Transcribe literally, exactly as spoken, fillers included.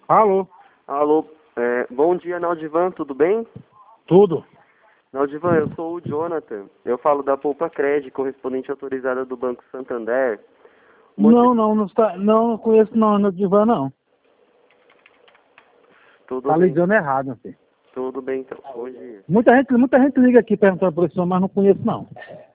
Alô? Alô, é, bom dia, Naldivan, tudo bem? Tudo. Naldivan, eu sou o Jonathan, eu falo da Poupa Cred, correspondente autorizada do Banco Santander. Motivo... Não, não, não, está, não, não conheço não, no Divan não. Tudo Tá bem. ligando errado, meu filho. Tudo bem, então. Bom dia. Muita gente, muita gente liga aqui perguntando por isso, mas não conheço não.